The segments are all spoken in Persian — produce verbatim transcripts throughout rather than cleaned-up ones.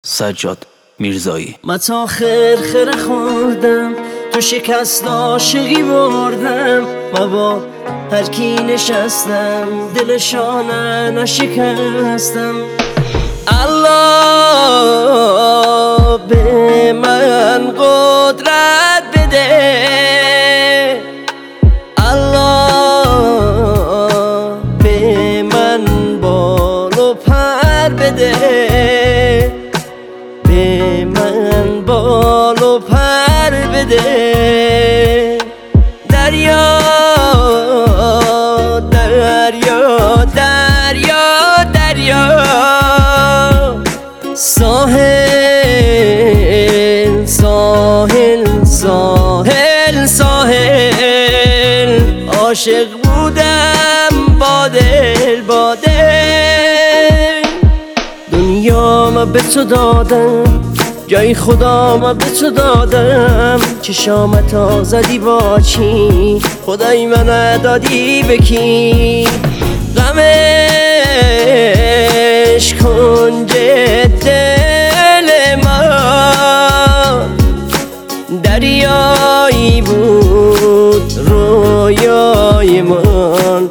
سجاد میرزایی. متا خرخره خوردم تو شکست عاشقی بردم، و با هر کی نشستم دلشانه نشکستم. الله به من قدرت بده، الله به من بال و پر بده، به من بال و پر بده. دریا دریا دریا دریا، ساحل ساحل ساحل ساحل، عاشق بودم با دل با دل. دنیا ما به تو دادم، جای خدا ما به تو دادم، چشامت آزادی با چی خدای من ندادی به کی؟ غمش کنج دل ما دریایی بود، رویای من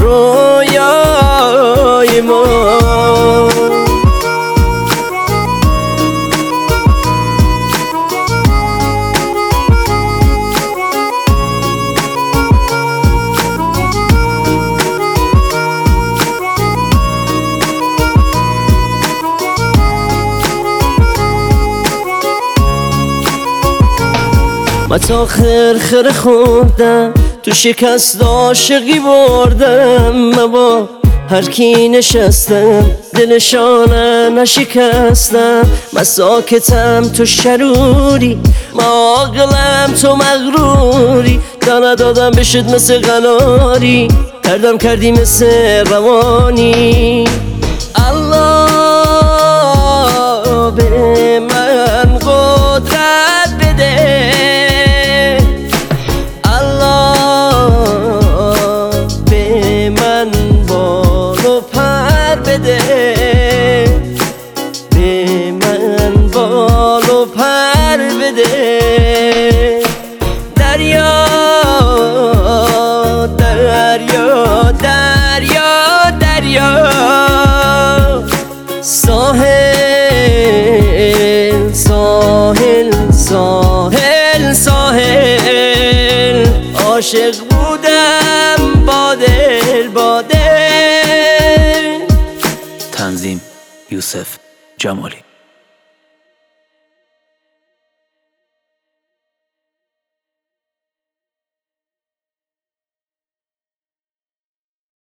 رویای من. متا خرخره خوردم تو شکست عاشقی بردم، من با هر کی نشستم دلشانه نشکستم. من ساکتم تو شروری، من عاقلم تو مغروری، دانه دادم بشد مثل قناری، کردم کردی مثل روانی. الله به من قدرت بده، به من بال و پر بده. دریا دریا دریا دریا، ساحل ساحل ساحل ساحل، عاشق بودم با دل با دل. تنظیم یوسف جمالی.